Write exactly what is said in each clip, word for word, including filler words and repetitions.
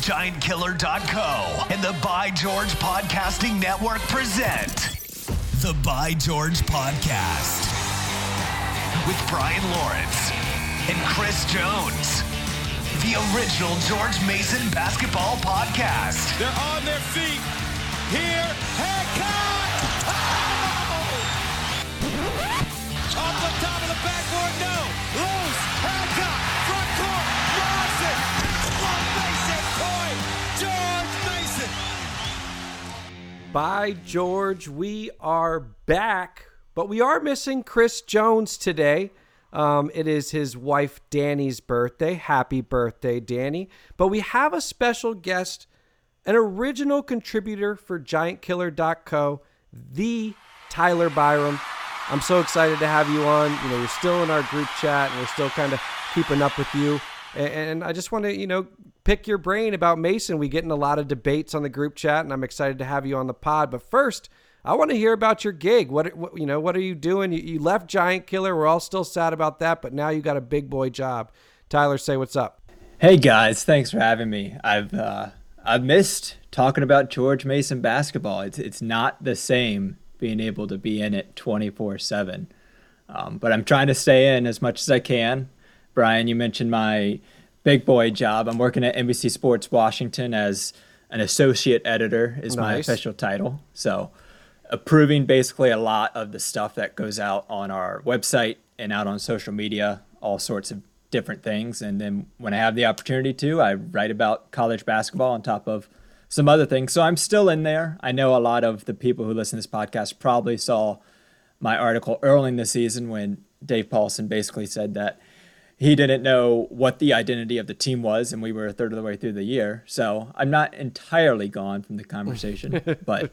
Giant Killer dot co and the By George Podcasting Network present the By George Podcast with Brian Lawrence and Chris Jones. The original George Mason basketball podcast. They're on their feet. Here, Hancock! Oh! Off the top of the backboard, no. Loose, Hancock, front court, Mason. One Mason point. George Mason. By George, we are back, but we are missing Chris Jones today. Um, it is his wife Danny's birthday. Happy birthday, Danny. But we have a special guest, an original contributor for Giant Killer dot co, the Tyler Byram. I'm so excited to have you on. You know, you're still in our group chat, and we're still kind of keeping up with you. And, and I just want to, you know, pick your brain about Mason. We get in a lot of debates on the group chat, and I'm excited to have you on the pod. But first, I want to hear about your gig. What, what you know, what are you doing? You, you left Giant Killer. We're all still sad about that, but now you got a big boy job. Tyler, say what's up. Hey guys, thanks for having me. I've uh, I've missed talking about George Mason basketball. It's it's not the same being able to be in it twenty-four seven. Um, but I'm trying to stay in as much as I can. Brian, you mentioned my big boy job. I'm working at N B C Sports Washington as an associate editor is my Nice. official title. So approving basically a lot of the stuff that goes out on our website and out on social media, all sorts of different things. And then when I have the opportunity to, I write about college basketball on top of some other things. So I'm still in there. I know a lot of the people who listen to this podcast probably saw my article early in the season when Dave Paulson basically said that he didn't know what the identity of the team was, and we were a third of the way through the year. So I'm not entirely gone from the conversation, but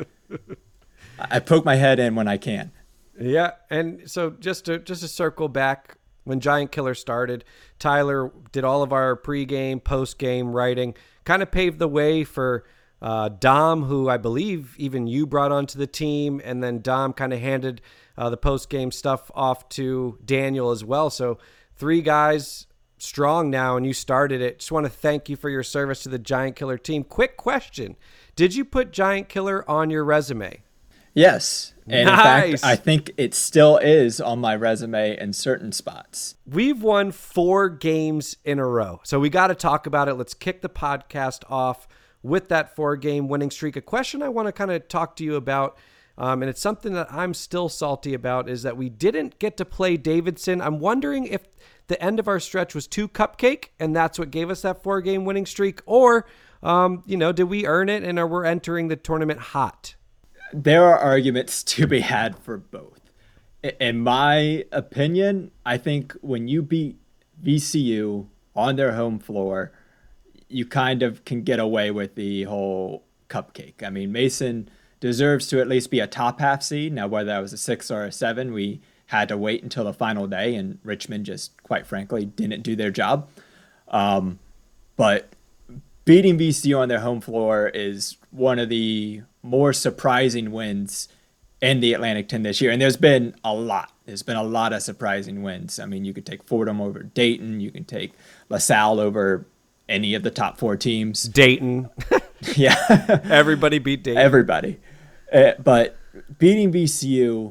I poke my head in when I can. Yeah, and so just to just to circle back, when Giant Killer started, Tyler did all of our pregame, postgame writing, kind of paved the way for uh, Dom, who I believe even you brought onto the team, and then Dom kind of handed uh, the postgame stuff off to Daniel as well. So three guys strong now, and you started it. Just want to thank you for your service to the Giant Killer team. Quick question. Did you put Giant Killer on your resume? Yes. And Nice. in fact, I think it still is on my resume in certain spots. We've won four games in a row. So we got to talk about it. Let's kick the podcast off with that four-game winning streak. A question I want to kind of talk to you about, um, and it's something that I'm still salty about, is that we didn't get to play Davidson. I'm wondering if the end of our stretch was too cupcake, and that's what gave us that four-game winning streak, or, um, you know, did we earn it and are we entering the tournament hot? There are arguments to be had for both. In my opinion, I think when you beat V C U on their home floor, you kind of can get away with the whole cupcake. I mean, Mason deserves to at least be a top half seed. Now, whether that was a six or a seven, we had to wait until the final day, and Richmond just, quite frankly, didn't do their job. Um, but beating V C U on their home floor is one of the more surprising wins in the Atlantic ten this year. And there's been a lot. There's been a lot of surprising wins. I mean, you could take Fordham over Dayton. You can take LaSalle over any of the top four teams. Dayton. Yeah. Everybody beat Dayton. Everybody. Uh, but beating V C U,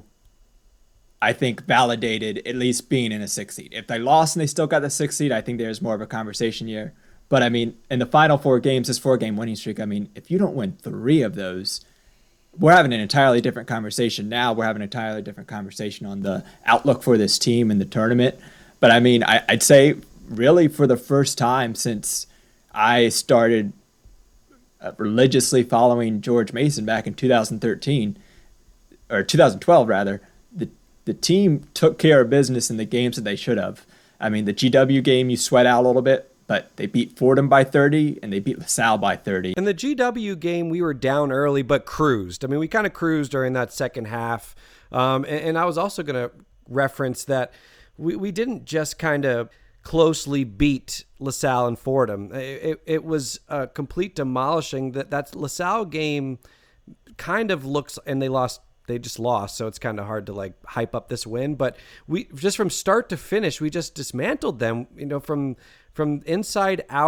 I think, validated at least being in a six seed. If they lost and they still got the six seed, I think there's more of a conversation here. But, I mean, in the final four games, this four-game winning streak, I mean, if you don't win three of those, we're having an entirely different conversation now. We're having an entirely different conversation on the outlook for this team in the tournament. But, I mean, I, I'd say really for the first time since I started uh, religiously following George Mason back in two thousand thirteen, or two thousand twelve, rather, the, the team took care of business in the games that they should have. I mean, the G W game, you sweat out a little bit. But they beat Fordham by thirty, and they beat LaSalle by thirty. In the G W game, we were down early, but cruised. I mean, we kind of cruised during that second half. Um, and, and I was also going to reference that we, we didn't just kind of closely beat LaSalle and Fordham. It, it, it was a complete demolishing. That, that LaSalle game kind of looks, and they lost they just lost, so it's kind of hard to like hype up this win. But we just from start to finish, we just dismantled them. You know, from from inside out,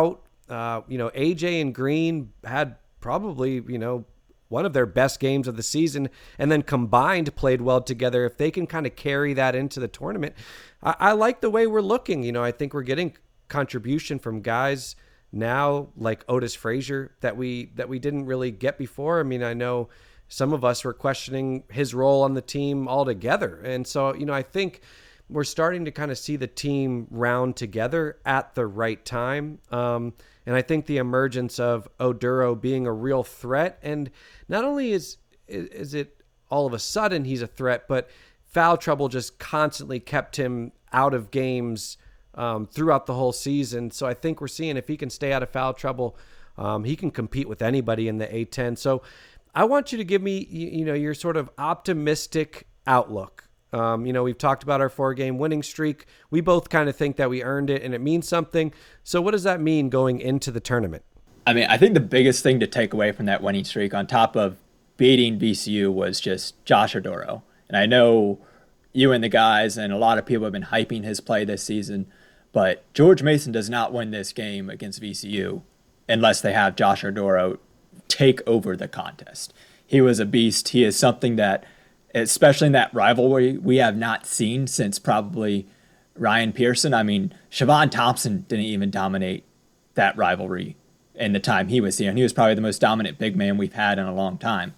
Uh, you know, A J and Green had probably, you know, one of their best games of the season, and then combined played well together. If they can kind of carry that into the tournament, I, I like the way we're looking. You know, I think we're getting contribution from guys now like Otis Frazier that we that we didn't really get before. I mean, I know some of us were questioning his role on the team altogether. And so, you know, I think we're starting to kind of see the team round together at the right time. Um, and I think the emergence of Oduro being a real threat, and not only is is it all of a sudden he's a threat, but foul trouble just constantly kept him out of games um, throughout the whole season. So I think we're seeing if he can stay out of foul trouble, um, he can compete with anybody in the A ten. So I want you to give me, you, you know, your sort of optimistic outlook. Um, you know, we've talked about our four-game winning streak. We both kind of think that we earned it and it means something. So what does that mean going into the tournament? I mean, I think the biggest thing to take away from that winning streak on top of beating V C U was just Josh Oduro. And I know you and the guys and a lot of people have been hyping his play this season, but George Mason does not win this game against V C U unless they have Josh Oduro take over the contest. He was a beast. He is something that, especially in that rivalry, we have not seen since probably Ryan Pearson. I mean, Siobhan Thompson didn't even dominate that rivalry in the time he was here, and he was probably the most dominant big man we've had in a long time.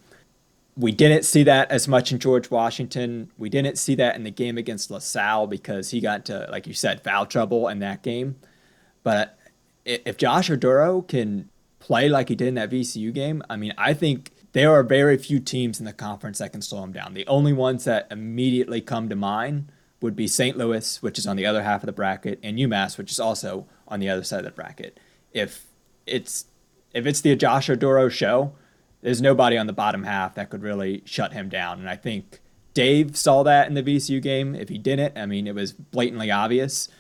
We didn't see that as much in George Washington. We didn't see that in the game against LaSalle because he got into, like you said, foul trouble in that game. But if Josh Oduro can play like he did in that V C U game, I mean, I think there are very few teams in the conference that can slow him down. The only ones that immediately come to mind would be Saint Louis, which is on the other half of the bracket, and UMass, which is also on the other side of the bracket. If it's if it's the Josh Oduro show, there's nobody on the bottom half that could really shut him down. And I think Dave saw that in the V C U game. If he didn't, I mean, it was blatantly obvious.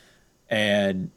And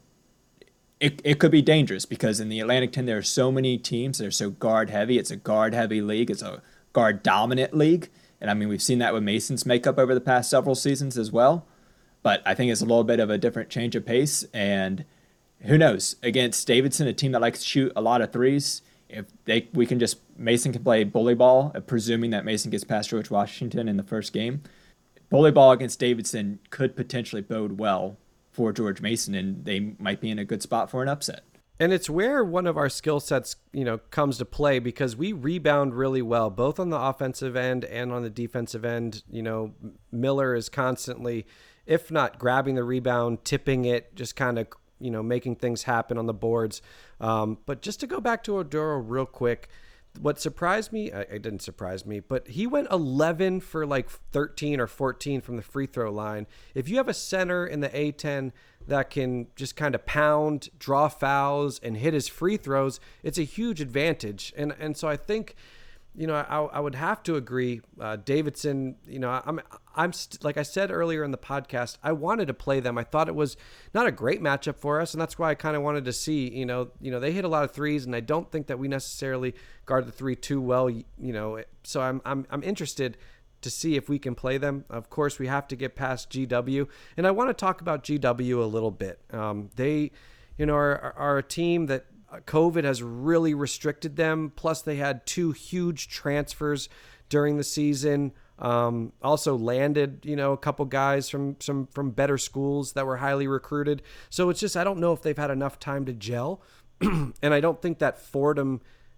It it could be dangerous because in the Atlantic ten, there are so many teams that are so guard-heavy. It's a guard-heavy league. It's a guard-dominant league. And, I mean, we've seen that with Mason's makeup over the past several seasons as well. But I think it's a little bit of a different change of pace. And who knows? Against Davidson, a team that likes to shoot a lot of threes, if they we can just – Mason can play bully ball, presuming that Mason gets past George Washington in the first game. Bully ball against Davidson could potentially bode well for George Mason, and they might be in a good spot for an upset. And it's where one of our skill sets, you know, comes to play because we rebound really well, both on the offensive end and on the defensive end. You know, Miller is constantly, if not grabbing the rebound, tipping it, just kind of, you know, making things happen on the boards. Um, but just to go back to Oduro real quick, what surprised me, I, it didn't surprise me, but he went eleven for like thirteen or fourteen from the free throw line. If you have a center in the A ten that can just kind of pound, draw fouls, and hit his free throws, it's a huge advantage. And and so I think, you know, I, I would have to agree. Uh, Davidson, you know, I'm, I'm st- like I said earlier in the podcast, I wanted to play them. I thought it was not a great matchup for us, and that's why I kind of wanted to see, you know, you know, they hit a lot of threes, and I don't think that we necessarily guard the three too well, you know. So I'm I'm I'm interested to see if we can play them. Of course, we have to get past G W, and I want to talk about G W a little bit. Um, they, you know, are, are a team that COVID has really restricted them. Plus, they had two huge transfers during the season. Um, also landed, you know, a couple guys from some from better schools that were highly recruited. So it's just I don't know if they've had enough time to gel, and I don't think that Fordham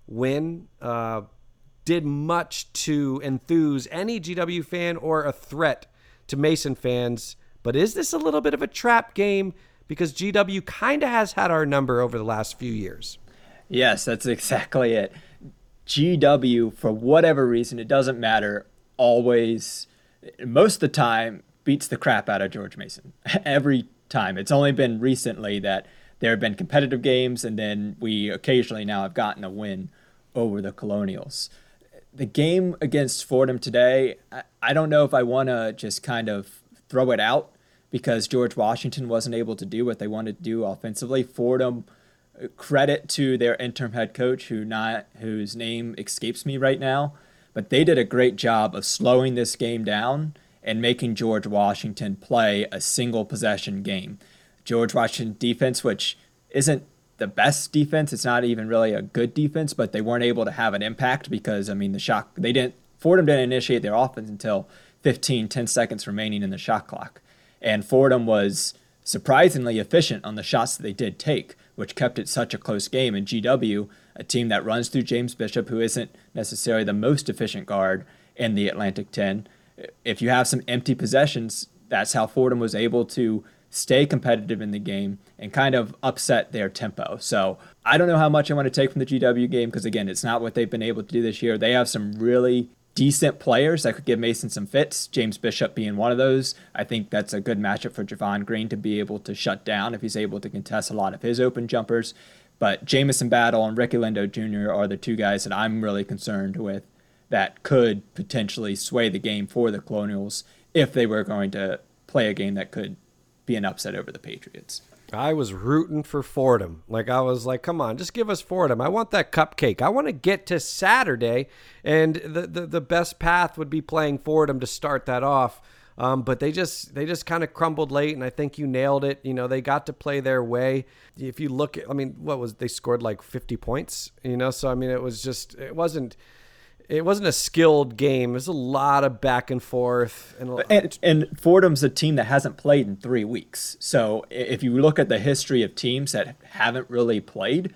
win uh, did much to enthuse any G W fan or a threat to Mason fans. But is this a little bit of a trap game? Because G W kind of has had our number over the last few years. Yes, that's exactly it. G W, for whatever reason, it doesn't matter, always, most of the time, beats the crap out of George Mason. Every time. It's only been recently that there have been competitive games, and then we occasionally now have gotten a win over the Colonials. The game against Fordham today, I, I don't know if I want to just kind of throw it out, because George Washington wasn't able to do what they wanted to do offensively. Fordham, credit to their interim head coach, who not whose name escapes me right now, but they did a great job of slowing this game down and making George Washington play a single possession game. George Washington defense, which isn't the best defense. It's not even really a good defense, but they weren't able to have an impact because, I mean, the shot, they didn't, Fordham didn't initiate their offense until fifteen, ten seconds remaining in the shot clock. And Fordham was surprisingly efficient on the shots that they did take, which kept it such a close game. And G W, a team that runs through James Bishop, who isn't necessarily the most efficient guard in the Atlantic ten, if you have some empty possessions, that's how Fordham was able to stay competitive in the game and kind of upset their tempo. So I don't know how much I want to take from the G W game because, again, it's not what they've been able to do this year. They have some really decent players that could give Mason some fits, James Bishop being one of those. I think that's a good matchup for Javon Green to be able to shut down if he's able to contest a lot of his open jumpers. But Jamison Battle and Ricky Lindo Junior are the two guys that I'm really concerned with that could potentially sway the game for the Colonials if they were going to play a game that could be an upset over the Patriots. I was rooting for Fordham. Like, I was like, come on, just give us Fordham. I want that cupcake. I want to get to Saturday, and the, the, the best path would be playing Fordham to start that off. Um, but they just they just kind of crumbled late, and I think you nailed it. You know, they got to play their way. If you look at, I mean, what was, they scored like fifty points, you know? So, I mean, it was just, it wasn't, It wasn't a skilled game. There's a lot of back and forth. And, and and Fordham's a team that hasn't played in three weeks. So if you look at the history of teams that haven't really played,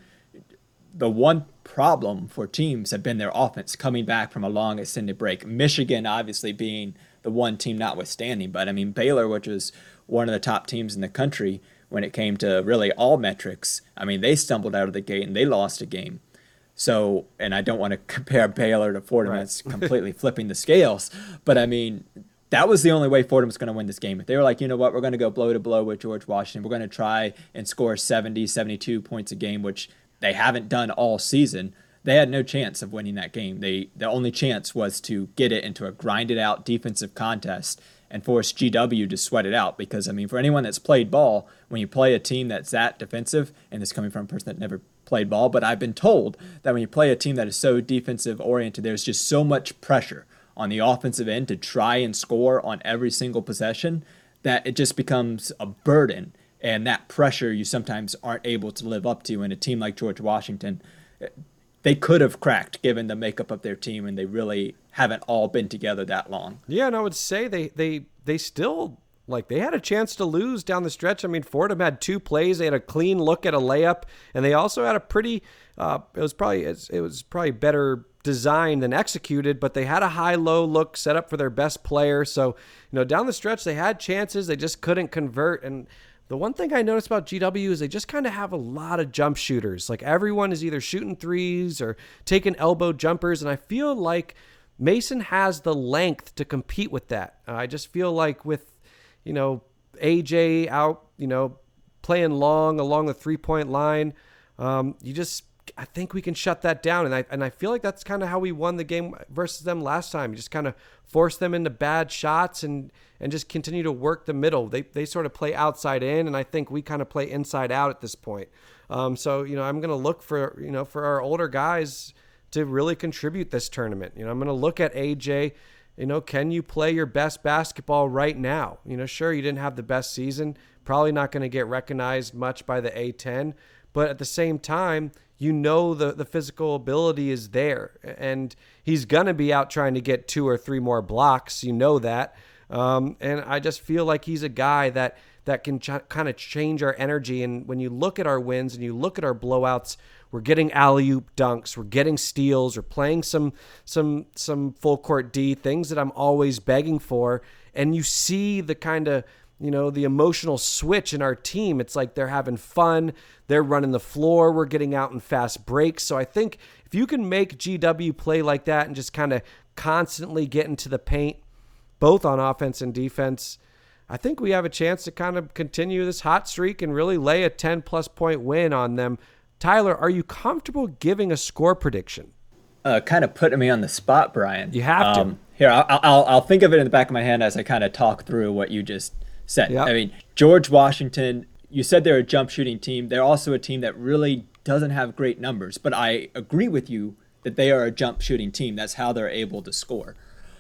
the one problem for teams have been their offense coming back from a long extended break. Michigan obviously being the one team notwithstanding. But, I mean, Baylor, which was one of the top teams in the country when it came to really all metrics, I mean, they stumbled out of the gate and they lost a game. So, and I don't want to compare Baylor to Fordham. Right. That's completely flipping the scales. But, I mean, that was the only way Fordham was going to win this game. If they were like, you know what, we're going to go blow to blow with George Washington. We're going to try and score seventy, seventy-two points a game, which they haven't done all season. They had no chance of winning that game. They The only chance was to get it into a grinded-out defensive contest and force G W to sweat it out. Because, I mean, for anyone that's played ball, when you play a team that's that defensive, and this coming from a person that never played ball, but I've been told that when you play a team that is so defensive oriented, there's just so much pressure on the offensive end to try and score on every single possession that it just becomes a burden. And that pressure you sometimes aren't able to live up to in a team like George Washington. They could have cracked given the makeup of their team, and they really haven't all been together that long. Yeah, and I would say they they they still, like, they had a chance to lose down the stretch. I mean, Fordham had two plays. They had a clean look at a layup, and they also had a pretty, uh, it was probably it was probably better designed than executed, but they had a high-low look set up for their best player. So, you know, down the stretch, they had chances. They just couldn't convert. And the one thing I noticed about G W is they just kind of have a lot of jump shooters. Like, everyone is either shooting threes or taking elbow jumpers, and I feel like Mason has the length to compete with that. Uh, I just feel like with, you know, A J out, you know, playing long along the three-point line, um, you just, I think we can shut that down. And I and I feel like that's kind of how we won the game versus them last time. You just kind of force them into bad shots and and just continue to work the middle. They they sort of play outside in, and I think we kind of play inside out at this point. Um, so, you know, I'm going to look for, you know, for our older guys to really contribute this tournament. You know, I'm going to look at A J. You know, can you play your best basketball right now? You know, sure, you didn't have the best season. Probably not going to get recognized much by the A ten. But at the same time, you know the, the physical ability is there. And he's going to be out trying to get two or three more blocks. You know that. Um, and I just feel like he's a guy that, that can ch- kind of change our energy. And when you look at our wins and you look at our blowouts, we're getting alley-oop dunks, we're getting steals, we're playing some some some full court D, things that I'm always begging for. And you see the kind of, you know, the emotional switch in our team. It's like they're having fun, they're running the floor, we're getting out in fast breaks. So I think if you can make G W play like that and just kind of constantly get into the paint, both on offense and defense, I think we have a chance to kind of continue this hot streak and really lay a ten-plus point win on them. Tyler, are you comfortable giving a score prediction? Uh, kind of putting me on the spot, Brian. You have to. Um, here, I'll, I'll I'll think of it in the back of my hand as I kind of talk through what you just said. Yep. I mean, George Washington, you said they're a jump shooting team. They're also a team that really doesn't have great numbers, but I agree with you that they are a jump shooting team. That's how they're able to score.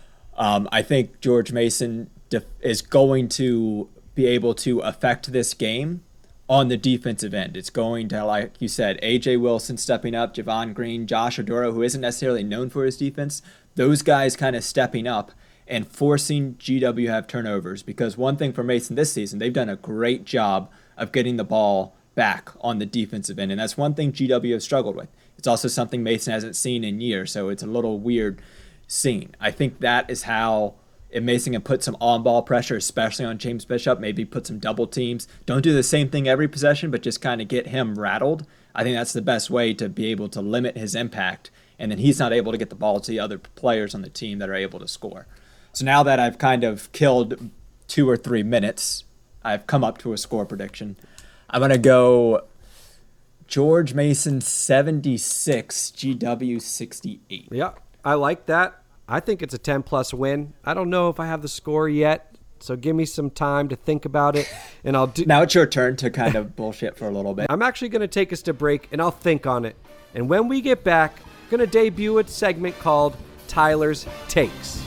Um, I think George Mason def- is going to be able to affect this game on the defensive end. It's going to, like you said, A J Wilson stepping up, Javon Green, Josh Oduro, who isn't necessarily known for his defense. Those guys kind of stepping up and forcing G W to have turnovers. Because one thing for Mason this season, they've done a great job of getting the ball back on the defensive end. And that's one thing G W has struggled with. It's also something Mason hasn't seen in years, so it's a little weird seeing. I think that is how if Mason can put some on-ball pressure, especially on James Bishop, maybe put some double teams. Don't do the same thing every possession, but just kind of get him rattled. I think that's the best way to be able to limit his impact, and then he's not able to get the ball to the other players on the team that are able to score. So now that I've kind of killed two or three minutes, I've come up to a score prediction. I'm going to go George Mason seventy-six, G W sixty-eight. Yeah, I like that. I think it's a ten-plus win. I don't know if I have the score yet, so give me some time to think about it, and I'll do. Now it's your turn to kind of bullshit for a little bit. I'm actually going to take us to break, and I'll think on it. And when we get back, I'm going to debut a segment called Tyler's Takes.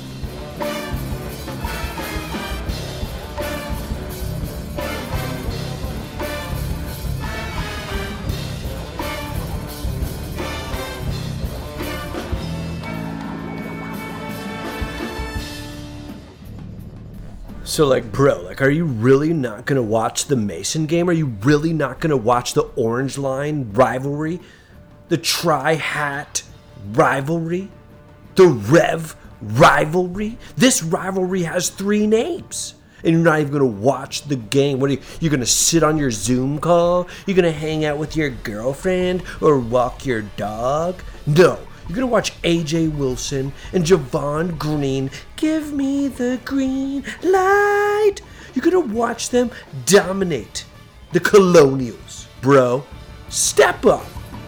So, like, bro, like, are you really not going to watch the Mason game? Are you really not going to watch the Orange Line rivalry? The Tri-Hat rivalry? The Rev rivalry? This rivalry has three names. And you're not even going to watch the game. What are you, you're going to sit on your Zoom call? You're going to hang out with your girlfriend or walk your dog? No. You're going to watch A J Wilson and Javon Green give me the green light. You're going to watch them dominate the Colonials. Bro, step up.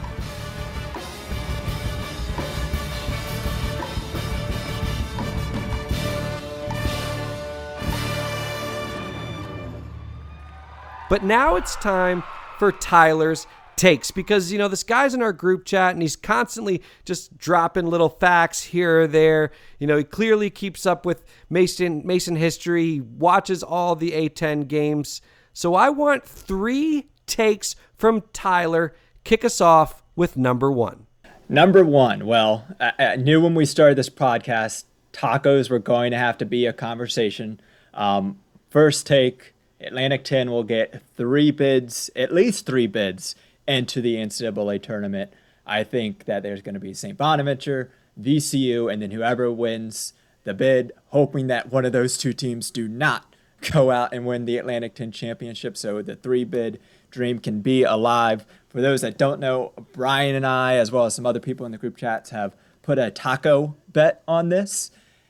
But now it's time for Tyler's Takes, because, you know, this guy's in our group chat and he's constantly just dropping little facts here or there. You know, he clearly keeps up with Mason Mason history. He watches all the A ten games. So I want three takes from Tyler. Kick us off with number one. Number one. Well, I, I knew when we started this podcast, tacos were going to have to be a conversation. Um, first take, Atlantic ten will get three bids, at least three bids, into the N C double A tournament. I think that there's going to be Saint Bonaventure, V C U, and then whoever wins the bid, hoping that one of those two teams do not go out and win the Atlantic ten championship, so the three-bid dream can be alive. For those that don't know, Brian and I, as well as some other people in the group chats, have put a taco bet on this,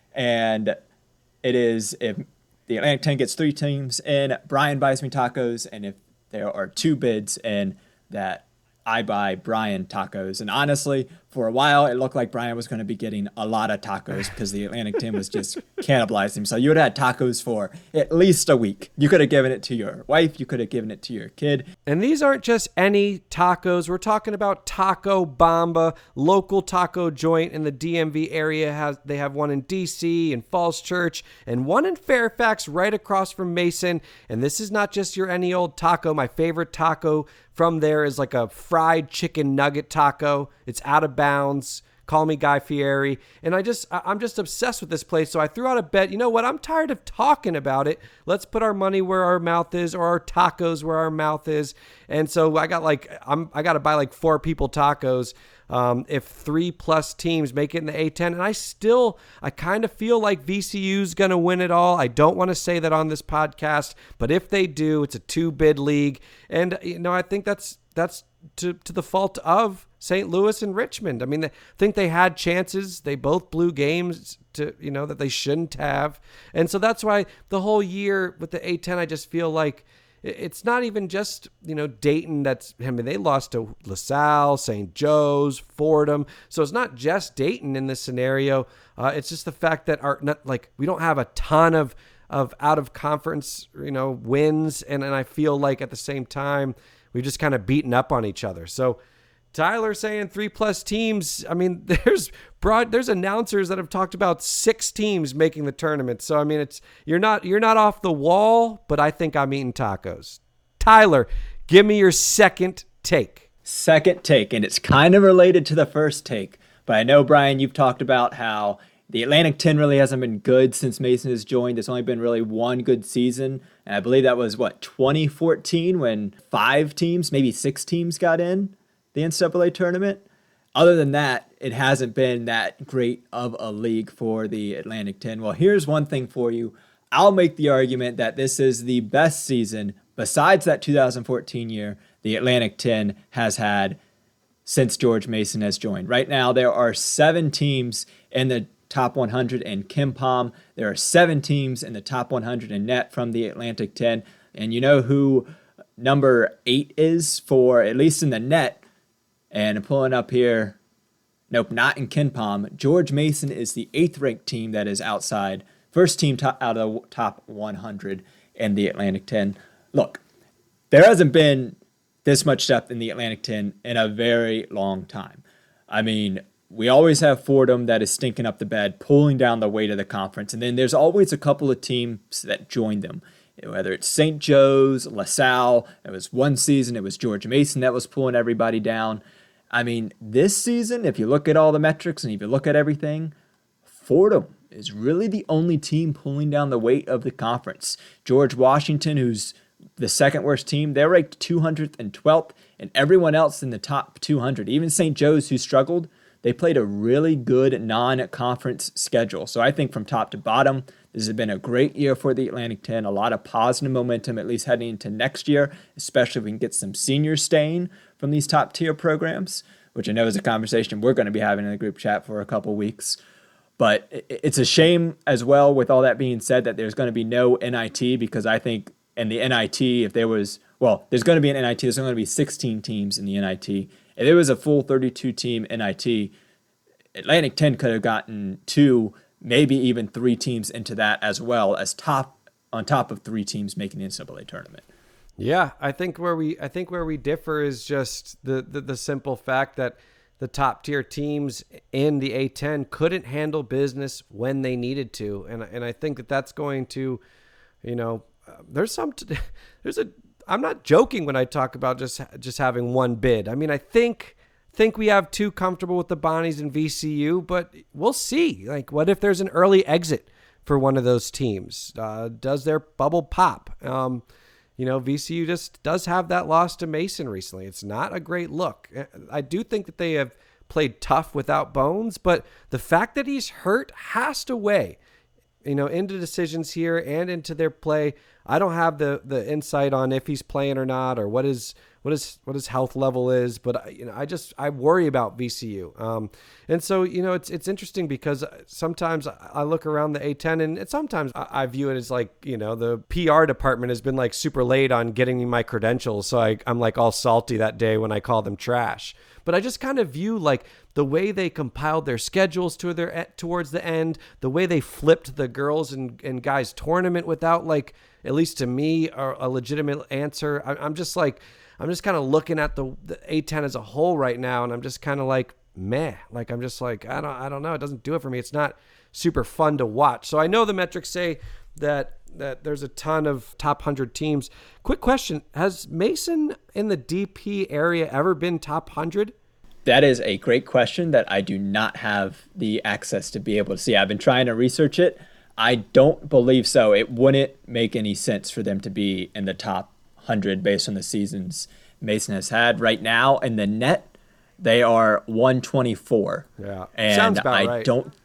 and it is if the Atlantic ten gets three teams in, Brian buys me tacos, and if there are two bids in, that I buy Brian tacos. And honestly, for a while, it looked like Brian was going to be getting a lot of tacos because the Atlantic ten was just cannibalizing him. So you would have had tacos for at least a week. You could have given it to your wife. You could have given it to your kid. And these aren't just any tacos. We're talking about Taco Bamba, local taco joint in the D M V area. Has They have one in D C and Falls Church and one in Fairfax right across from Mason. And this is not just your any old taco. My favorite taco from there is like a fried chicken nugget taco. It's out of bounds. Call me Guy Fieri. And I just, I'm just obsessed with this place. So I threw out a bet. You know what? I'm tired of talking about it. Let's put our money where our mouth is, or our tacos where our mouth is. And so I got like, I'm, I got to buy like four people tacos. Um, if three plus teams make it in the A ten, and I still, I kind of feel like V C U's going to win it all. I don't want to say that on this podcast, but if they do, it's a two bid league. And, you know, I think that's, that's to, to the fault of Saint Louis and Richmond. I mean, I think they had chances. They both blew games to, you know, that they shouldn't have. And so that's why the whole year with the A ten, I just feel like it's not even just, you know, Dayton. That's, I mean, they lost to LaSalle, Saint Joe's, Fordham. So it's not just Dayton in this scenario. Uh, it's just the fact that our, not like, we don't have a ton of, of out of conference, you know, wins. And, and I feel like at the same time, we've just kind of beaten up on each other. So Tyler saying three plus teams. I mean, there's broad, there's announcers that have talked about six teams making the tournament. So, I mean, it's, you're not, you're not off the wall, but I think I'm eating tacos. Tyler, Give me your second take. Second take, and it's kind of related to the first take. But I know, Brian, you've talked about how the Atlantic ten really hasn't been good since Mason has joined. There's only been really one good season. And I believe that was, what, twenty fourteen when five teams, maybe six teams got in the N C double A tournament. Other than that, it hasn't been that great of a league for the Atlantic ten. Well, here's one thing for you. I'll make the argument that this is the best season, besides that two thousand fourteen year, the Atlantic ten has had since George Mason has joined. Right now, there are seven teams in the top one hundred in KenPom. There are seven teams in the top one hundred in net from the Atlantic ten. And you know who number eight is for, at least in the net? And I'm pulling up here. Nope, not in KenPom. George Mason is the eighth ranked team that is outside. First team top, out of the top one hundred in the Atlantic ten. Look, there hasn't been this much depth in the Atlantic ten in a very long time. I mean, we always have Fordham that is stinking up the bed, pulling down the weight of the conference. And then there's always a couple of teams that join them, whether it's Saint Joe's, LaSalle. It was one season, it was George Mason that was pulling everybody down. I mean, this season, if you look at all the metrics and if you look at everything, Fordham is really the only team pulling down the weight of the conference. George Washington, who's the second worst team, they're ranked two hundred twelfth, and everyone else in the top two hundred, even Saint Joe's, who struggled, they played a really good non-conference schedule. So I think from top to bottom, this has been a great year for the Atlantic ten, a lot of positive momentum, at least heading into next year, especially if we can get some seniors staying from these top-tier programs, which I know is a conversation we're going to be having in the group chat for a couple weeks. But it's a shame as well, with all that being said, that there's going to be no N I T, because I think in the N I T, if there was, well, there's going to be an N I T, there's only going to be sixteen teams in the N I T. If there was a full thirty-two team N I T, Atlantic ten could have gotten two, maybe even three teams into that, as well as top on top of three teams making the N C double A tournament. Yeah, I think where we I think where we differ is just the the, the simple fact that the top tier teams in the A ten couldn't handle business when they needed to, and and I think that that's going to, you know, uh, there's some t- there's a I'm not joking when I talk about just just having one bid. I mean, I think think we have two comfortable with the Bonnies and V C U, but we'll see. Like, what if there's an early exit for one of those teams? Uh, does their bubble pop? Um, You know, V C U just does have that loss to Mason recently. It's not a great look. I do think that they have played tough without Bones, but the fact that he's hurt has to weigh, you know, into decisions here and into their play. I don't have the the insight on if he's playing or not, or what is what is what his health level is, but you know, I just I worry about V C U. Um, and so you know, it's it's interesting because sometimes I look around the A ten and sometimes I view it as like, you know, the P R department has been like super late on getting me my credentials, so I, I'm like all salty that day when I call them trash. But I just kind of view like the way they compiled their schedules to their towards the end, the way they flipped the girls and, and guys tournament without, like, at least to me, a, a legitimate answer. I, I'm just like, I'm just kind of looking at the, the A ten as a whole right now, and I'm just kind of like, meh. Like, I'm just like, I don't, I don't know. It doesn't do it for me. It's not super fun to watch. So I know the metrics say that that there's a ton of top one hundred teams. Quick question. Has Mason in the D P area ever been top one hundred? That is a great question that I do not have the access to be able to see. I've been trying to research it. I don't believe so. It wouldn't make any sense for them to be in the top one hundred based on the seasons Mason has had. Right now in the net, they are one twenty-four. Yeah, and sounds about I right. don't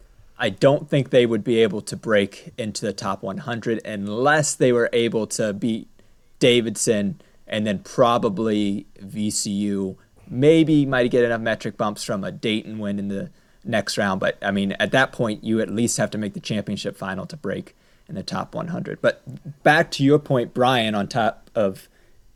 I don't think they would be able to break into the top one hundred unless they were able to beat Davidson and then probably V C U. Maybe might get enough metric bumps from a Dayton win in the next round. But, I mean, at that point, you at least have to make the championship final to break in the top one hundred. But back to your point, Brian, on top of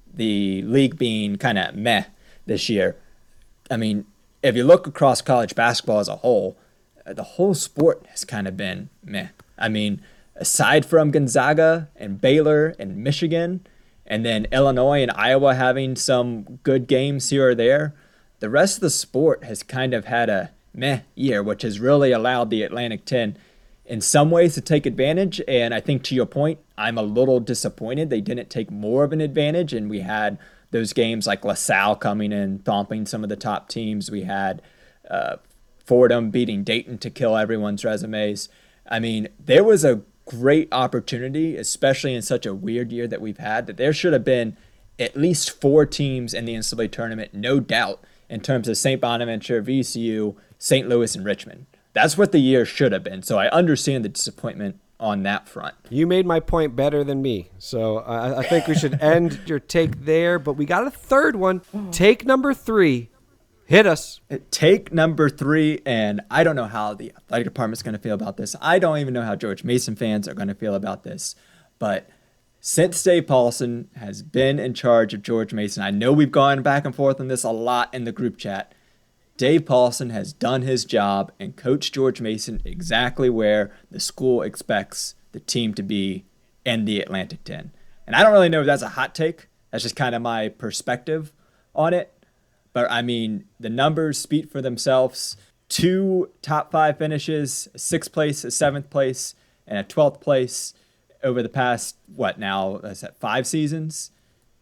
the league being kind of meh this year, I mean, if you look across college basketball as a whole, the whole sport has kind of been meh. I mean, aside from Gonzaga and Baylor and Michigan, and then Illinois and Iowa having some good games here or there, the rest of the sport has kind of had a meh year, which has really allowed the Atlantic ten in some ways to take advantage. And I think to your point, I'm a little disappointed they didn't take more of an advantage, and we had those games like LaSalle coming in, thumping some of the top teams. We had uh, Fordham beating Dayton to kill everyone's resumes. I mean, there was a great opportunity, especially in such a weird year that we've had, that there should have been at least four teams in the N C double A tournament, no doubt, in terms of Saint Bonaventure, V C U, Saint Louis, and Richmond. That's what the year should have been. So I understand the disappointment on that front. You made my point better than me. So I, I think we should end your take there. But we got a third one. Take number three. Hit us. Take number three, and I don't know how the athletic department's going to feel about this. I don't even know how George Mason fans are going to feel about this. But since Dave Paulsen has been in charge of George Mason, I know we've gone back and forth on this a lot in the group chat. Dave Paulsen has done his job and coached George Mason exactly where the school expects the team to be in the Atlantic ten. And I don't really know if that's a hot take. That's just kind of my perspective on it. But, I mean, the numbers speak for themselves. Two top five finishes, a sixth place, a seventh place, and a twelfth place over the past, what now, is that five seasons?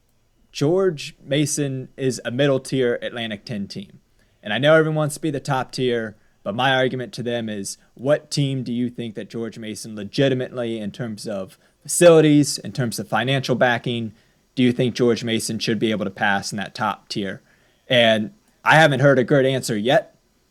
George Mason is a middle-tier Atlantic ten team. And I know everyone wants to be the top tier, but my argument to them is, what team do you think that George Mason legitimately, in terms of facilities, in terms of financial backing, do you think George Mason should be able to pass in that top tier? And I haven't heard a good answer yet.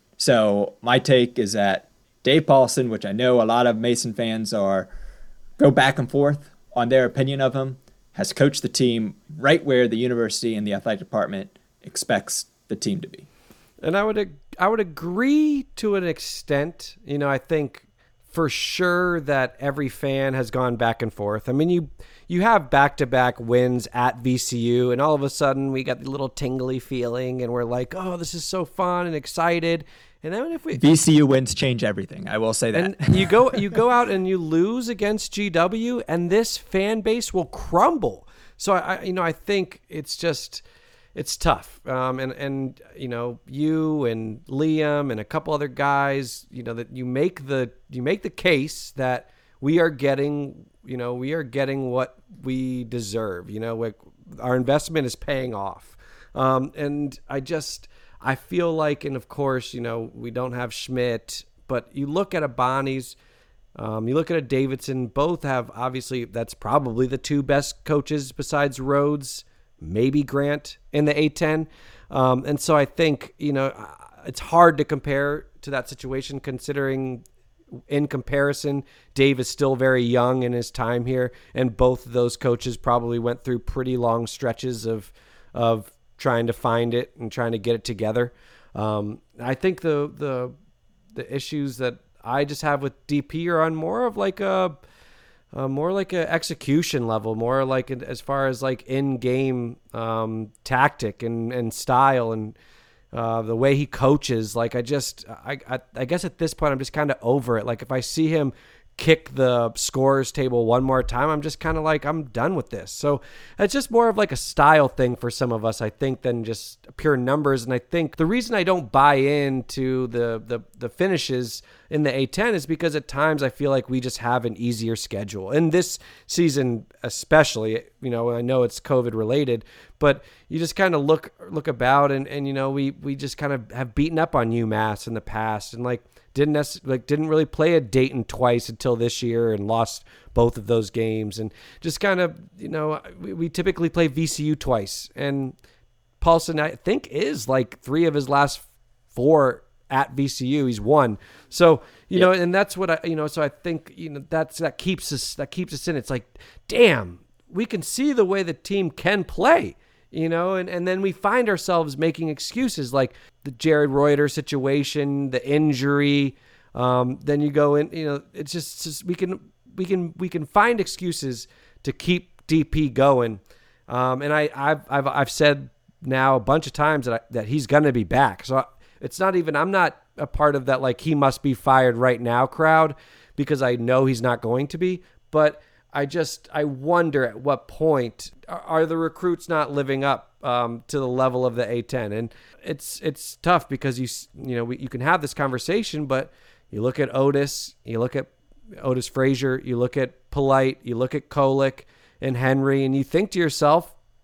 So my take is that Dave Paulsen, which I know a lot of Mason fans are go back and forth on their opinion of him, has coached the team right where the university and the athletic department expects the team to be. And I would I would agree to an extent. You know, I think for sure that every fan has gone back and forth. I mean, you you have back-to-back wins at V C U, and all of a sudden we got the little tingly feeling, and we're like, oh, this is so fun and excited. And then if we V C U wins change everything, I will say that. And you go you go out and you lose against G W, and this fan base will crumble. So I, you know, I think it's just. It's tough. Um, and, and, you know, you and Liam and a couple other guys, you know, that you make the, you make the case that we are getting, you know, we are getting what we deserve, you know, like our investment is paying off. Um, and I just, I feel like, and of course, you know, we don't have Schmidt, but you look at a Bonnie's, um, you look at a Davidson, both have, obviously, that's probably the two best coaches besides Rhodes, maybe Grant in the A ten. Um, and so I think, you know, it's hard to compare to that situation considering in comparison, Dave is still very young in his time here. And both of those coaches probably went through pretty long stretches of, of trying to find it and trying to get it together. Um, I think the, the, the issues that I just have with D P are on more of like a, Uh, more like a execution level, more like a, as far as like in-game um, tactic and, and style and uh, the way he coaches. Like I just, I, I, I guess at this point I'm just kind of over it. Like if I see him kick the scorers table one more time, I'm just kind of like, I'm done with this. So it's just more of like a style thing for some of us, I think, than just pure numbers. And I think the reason I don't buy into the, the, the finishes in the A ten is because at times I feel like we just have an easier schedule. And this season especially, you know, I know it's COVID related, but you just kind of look look about and, and you know, we, we just kind of have beaten up on UMass in the past and like didn't necessarily, like didn't really play a Dayton twice until this year and lost both of those games. And just kind of, you know, we, we typically play V C U twice. And Paulsen, I think, is like three of his last four at V C U he's won. So, you yep. know, and that's what I, you know, so I think, you know, that's, that keeps us, that keeps us in. It's like, damn, we can see the way the team can play, you know, and, and then we find ourselves making excuses like the Jared Reuter situation, the injury. Um, then you go in, you know, it's just, it's just, we can, we can, we can find excuses to keep D P going. Um, and I, I've, I've, I've said now a bunch of times that I, that he's going to be back. So I, It's not even, I'm not a part of that, like, he must be fired right now crowd, because I know he's not going to be. But I just, I wonder at what point are, are the recruits not living up um, to the level of the A ten? And it's it's tough because, you you know, we, you can have this conversation, but you look at Otis, you look at Otis Frazier, you look at Polite, you look at Kolick and Henry, and you think to yourself,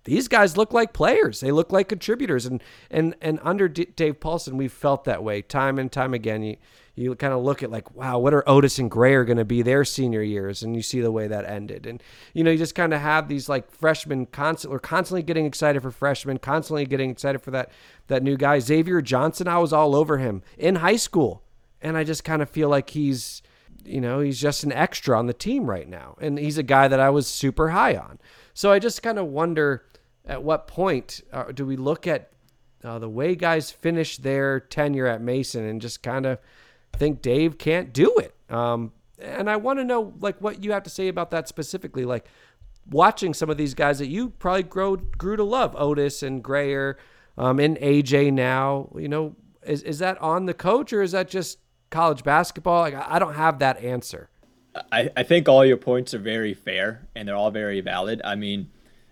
these guys look like players. They look like contributors. And and and under D- Dave Paulson, we felt that way time and time again. You you kind of look at like, wow, what are Otis and Grayer going to be their senior years? And you see the way that ended. And, you know, you just kind of have these like freshmen constant, or constantly getting excited for freshmen, constantly getting excited for that, that new guy. Xavier Johnson, I was all over him in high school. And I just kind of feel like he's, you know, he's just an extra on the team right now. And he's a guy that I was super high on. So I just kind of wonder, at what point uh, do we look at uh, the way guys finish their tenure at Mason and just kind of think Dave can't do it? Um, and I want to know like what you have to say about that specifically, like watching some of these guys that you probably grow, grew to love, Otis and Grayer um, and A J now, you know, is, is that on the coach or is that just college basketball? Like, I don't have that answer. I, I think all your points are very fair and they're all very valid. I mean,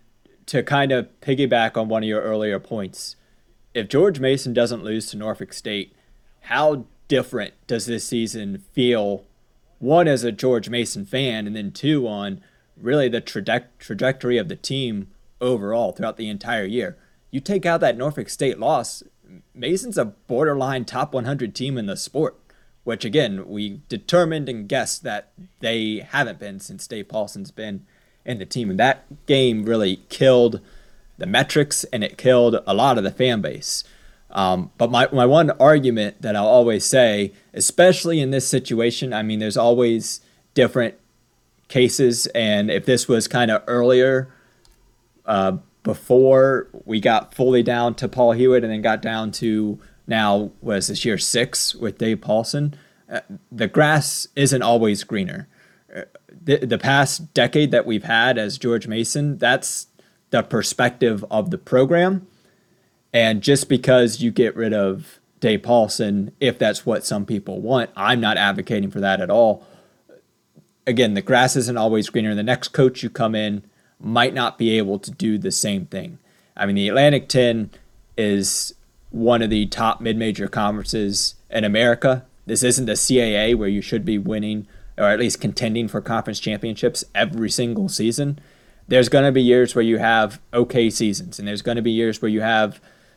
to kind of piggyback on one of your earlier points, if George Mason doesn't lose to Norfolk State, how different does this season feel? One, as a George Mason fan, and then two, on really the traje- trajectory of the team overall throughout the entire year. You take out that Norfolk State loss, Mason's a borderline top one hundred team in the sport, which again, we determined and guessed that they haven't been since Dave Paulson's been in the team. And that game really killed the metrics and it killed a lot of the fan base. Um, but my, my one argument that I'll always say, especially in this situation, I mean, there's always different cases. And if this was kind of earlier, uh, before we got fully down to Paul Hewitt and then got down to now, was this year six with Dave Paulson, uh, the grass isn't always greener. Uh, the, the past decade that we've had as George Mason, that's the perspective of the program. And just because you get rid of Dave Paulson, if that's what some people want, I'm not advocating for that at all. Again, the grass isn't always greener. The next coach you come in might not be able to do the same thing. I mean, the Atlantic ten is one of the top mid-major conferences in America. This isn't the C A A where you should be winning or at least contending for conference championships every single season. There's going to be years where you have okay seasons, and there's going to be years where you have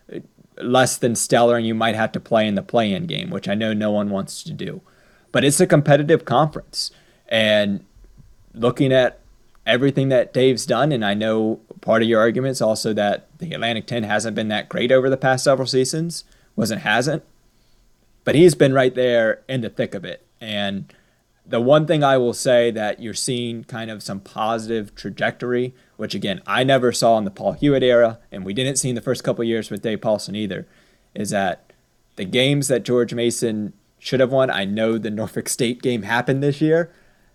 less than stellar and you might have to play in the play-in game, which I know no one wants to do. But it's a competitive conference. And looking at everything that Dave's done, and I know part of your argument is also that the Atlantic ten hasn't been that great over the past several seasons. Wasn't hasn't. But he's been right there in the thick of it. And the one thing I will say that you're seeing kind of some positive trajectory, which again, I never saw in the Paul Hewitt era, and we didn't see in the first couple of years with Dave Paulson either, is that the games that George Mason should have won, I know the Norfolk State game happened this year,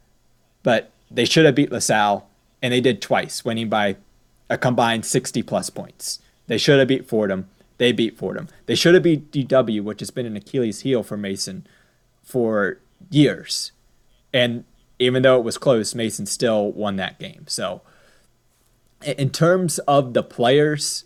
but they should have beat LaSalle, and they did twice, winning by a combined sixty plus points. They should have beat Fordham. They beat Fordham. They should have beat D W, which has been an Achilles heel for Mason for years. And even though it was close, Mason still won that game. So in terms of the players,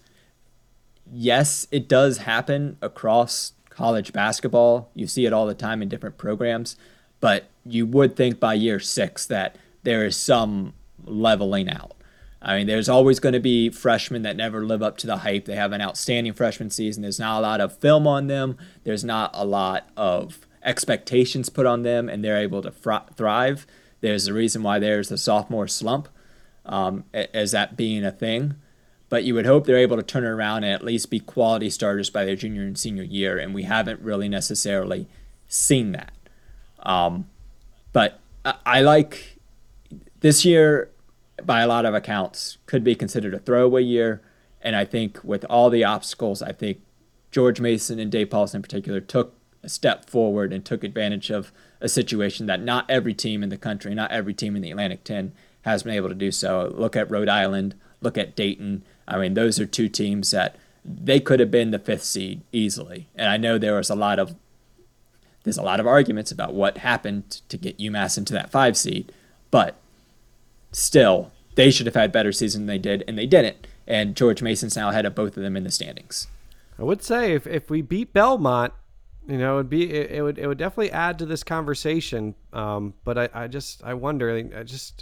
yes, it does happen across college basketball. You see it all the time in different programs. But you would think by year six that there is some leveling out. I mean, there's always going to be freshmen that never live up to the hype. They have an outstanding freshman season. There's not a lot of film on them. There's not a lot of expectations put on them, and they're able to fr- thrive. There's a reason why there's a sophomore slump, um, as that being a thing. But you would hope they're able to turn it around and at least be quality starters by their junior and senior year, and we haven't really necessarily seen that. Um, but I, I like this year, by a lot of accounts, could be considered a throwaway year. And I think with all the obstacles, I think George Mason and Dave Paulson in particular took a step forward and took advantage of a situation that not every team in the country, not every team in the Atlantic ten has been able to do so. Look at Rhode Island, look at Dayton. I mean, those are two teams that they could have been the fifth seed easily. And I know there was a lot of there's a lot of arguments about what happened to get UMass into that five seed, but still, they should have had better season than they did, and they didn't. And George Mason's now ahead of both of them in the standings. I would say if, if we beat Belmont, you know, it'd be it, it would it would definitely add to this conversation. Um, but I, I just I wonder I just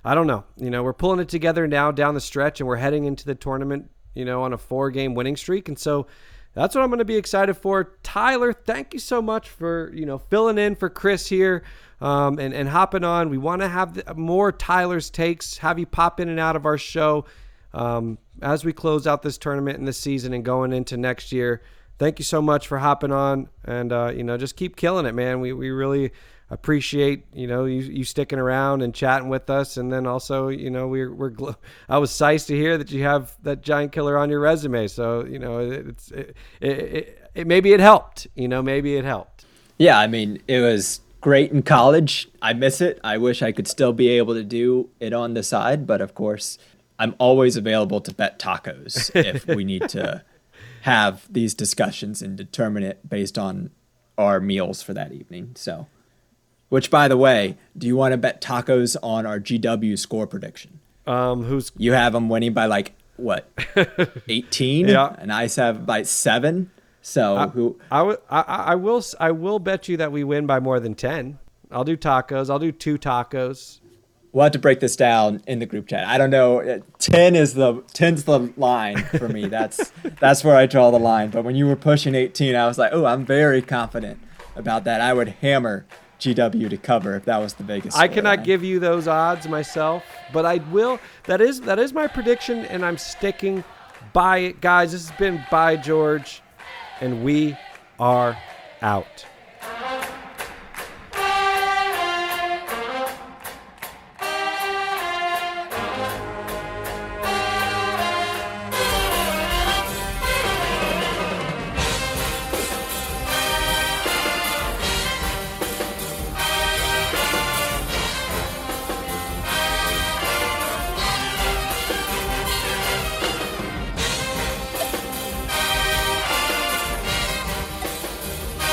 I don't know. You know, we're pulling it together now down the stretch, and we're heading into the tournament, you know, on a four-game winning streak. And so that's what I'm going to be excited for. Tyler, thank you so much for, you know, filling in for Chris here um, and, and hopping on. We want to have the, more Tyler's takes, have you pop in and out of our show um, as we close out this tournament and this season and going into next year. Thank you so much for hopping on, and, uh, you know, just keep killing it, man. We we really appreciate, you know, you, you sticking around and chatting with us. And then also, you know, we're, we're, gl- I was psyched to hear that you have that Giant Killer on your resume. So, you know, it, it's, it, it, it, it, maybe it helped, you know, maybe it helped. Yeah. I mean, it was great in college. I miss it. I wish I could still be able to do it on the side, but of course I'm always available to bet tacos if we need to have these discussions and determine it based on our meals for that evening. So, which, by the way, do you want to bet tacos on our G W score prediction? Um, who's You have them winning by like what, eighteen? Yeah. And I have by seven. So I, who? I, w- I, I will I will bet you that we win by more than ten. I'll do tacos. I'll do two tacos. We'll have to break this down in the group chat. I don't know. Ten is the ten's the line for me. That's that's where I draw the line. But when you were pushing eighteen, I was like, oh, I'm very confident about that. I would hammer G W to cover if that was the Vegas. I cannot line. give you those odds myself, but I will. That is that is my prediction, and I'm sticking by it, guys. This has been By George, and we are out.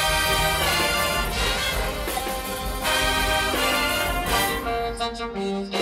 Music.